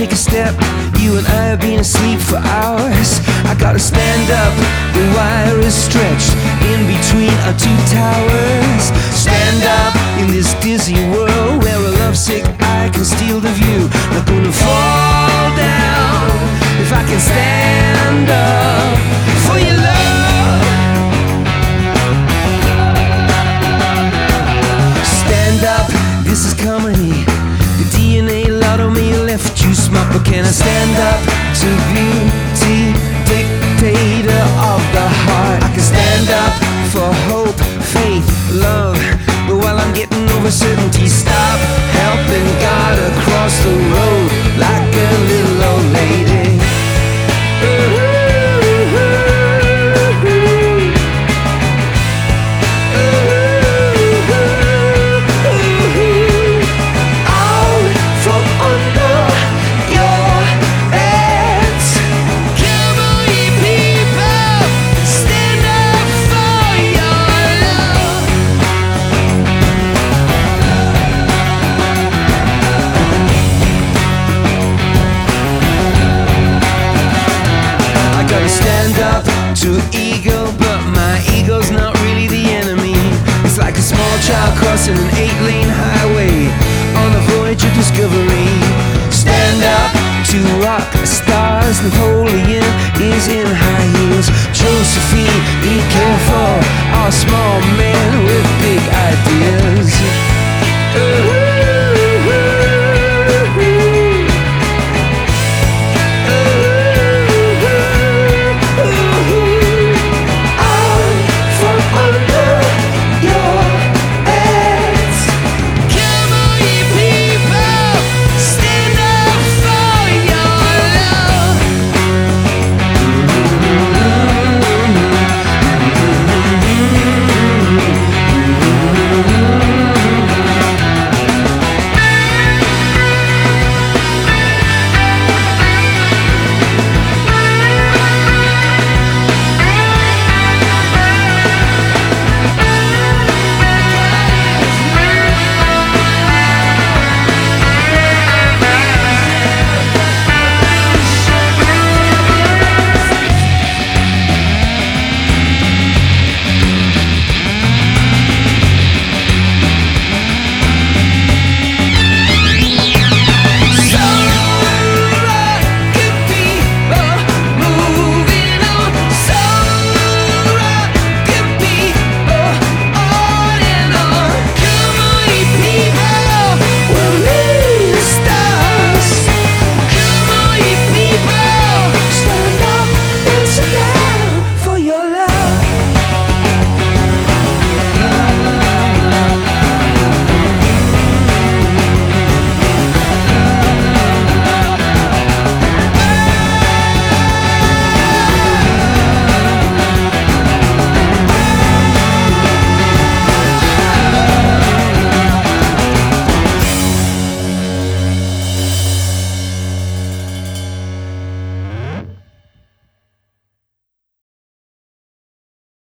take a step. You and I have been asleep for hours. I gotta stand up, the wire is stretched in between our two towers. Stand up in this dizzy world where a lovesick eye can steal the view. Not gonna fall down if I can stand up for your love. Stand up, this is comedy. The DNA lotto me left you smart, but can I stand up to beauty, dictator of the heart? I can stand up for hope, faith, love, but while I'm getting over certainty, stop helping God across the road like a little old lady. Stand up to ego, but my ego's not really the enemy. It's like a small child crossing an 8-lane highway on a voyage of discovery. Stand up to rock stars. Napoleon is in high heels. Josephine, be careful, our small man with big ideas.